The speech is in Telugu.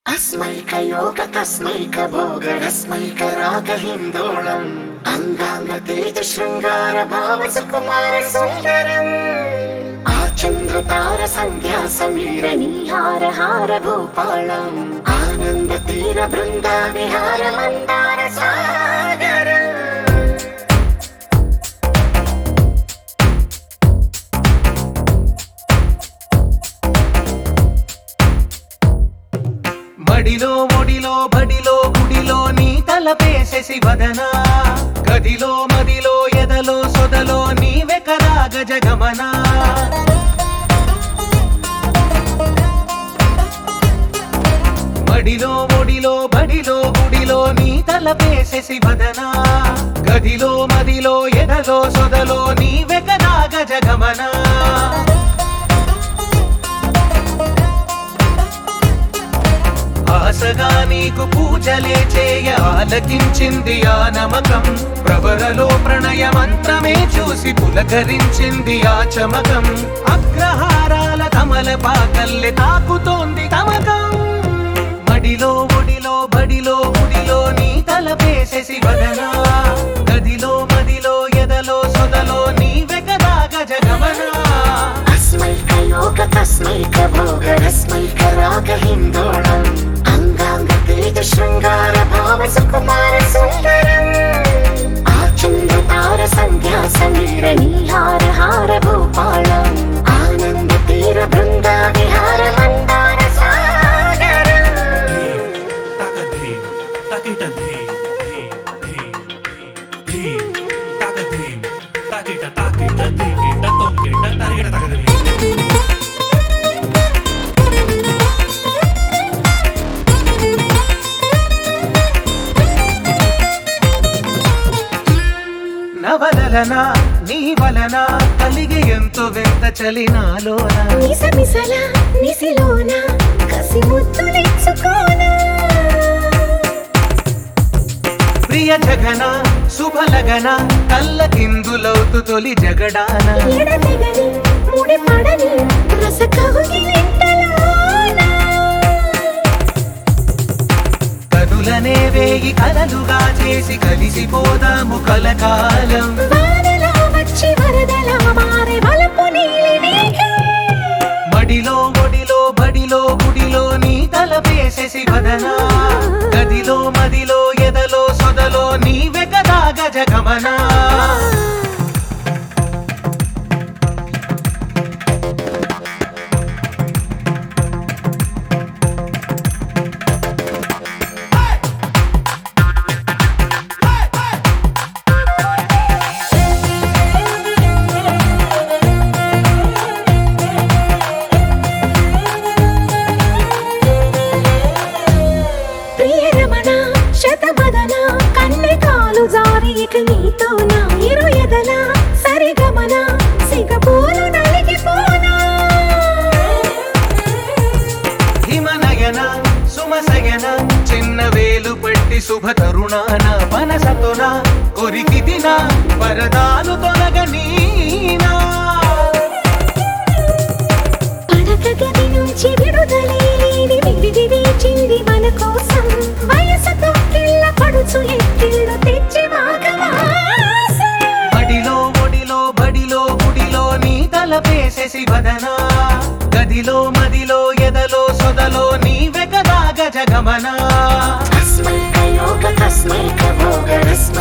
अस्मैकयोग तस्मैकभोगरस्मैकरागहिन्दोळम् अङ्गाङ्गतेज शृङ्गार भाव सुकुमार सुन्दरम् आचन्द्रतार सन्ध्या समीर नीहार हार भूपालम् आनन्द तीर बृन्दा विहार मन्दार सागरम् మడిలో ఒడిలో బడిలో గుడిలో నీ తలపేసేసి వదనా గదిలో మదిలో ఎదలో సొదలో నీవే కదా గజగమనా మడిలో ఒడిలో బడిలో గుడిలో నీ తలపేసేసి వదనా గదిలో మదిలో ఎదలో సొదలో నీవే కదా గజగమనా ఆసగా నీకు పూజలే చేయ ఆలకించింది ఆ నమకం ప్రవరలో ప్రణయ మంత్రమే చూసి పులకరించింది ఆ చమకం అగ్రహారాల కమల పాకల్లె తాకుతోంది తమకం మడిలో ఒడిలో బడిలో గుడిలో నీ తలపేసేసి వదనా గదిలో మదిలో ఎదలో సొదలో నీవే కదా గజగమనా अस्मैकयोग तस्मैकभोगरस्मैकरागहिन्दोळम् अङ्गाङ्गतेज शृङ्गार भाव सुकुमार सुन्दरम् आचन्द्रतार सन्ध्या समीर नीहार हार भूपालम् आनन्द तीर बृन्दा विहार मन्दार सागरम् నవలన నీ వలన కలిగి ఎంతో వింత చలినాలోన నిసమిసల నిసిలోన కసి ముద్దులిచ్చుకోన ప్రియ జగన శుభలగన కళ్ళకిందులవుతు తొలి జగడాన ఎడతెగని ముడి పడని రస కౌగిలింతలోన కనులనే వేయి కలలుగా చేసి కలిసిపోదాము కలకాలం వానలా వచ్చి వరదలా మారే వలపు నీలి మేఘం మడిలో ఒడిలో బడిలో గుడిలో నీ తలపేసేసి వదనా గదిలో మదిలో ఎదలో సొదలో నీవే కదా గజగమనా ప్రియరమణ శతమదన కన్నె కాలు జారి ఇక నీతో నా ఇరు ఎదల సరిగమన సిగపూలు నలిగిపోనా హిమనయన సుమసయన చిన్న వేలు పట్టి శుభ తరుణాన మనసతోన కొరికి దిన వరదాలు తొలగనీనా పడక గది నుంచి విడుదలే లేని విడిది వేచింది మన కోసం వయసుతో కిళ్ళ పడుచు ఎత్తిళ్ళు తెచ్చి మాఘమాసం మడిలో ఒడిలో బడిలో గుడిలో నీ తలపేసేసి వదనా గదిలో మదిలో ఎదలో సొదలో నీవే కదా గజగమనా अस्मैकयोग तस्मैकभोगरस्मैकरागहिन्दोळम्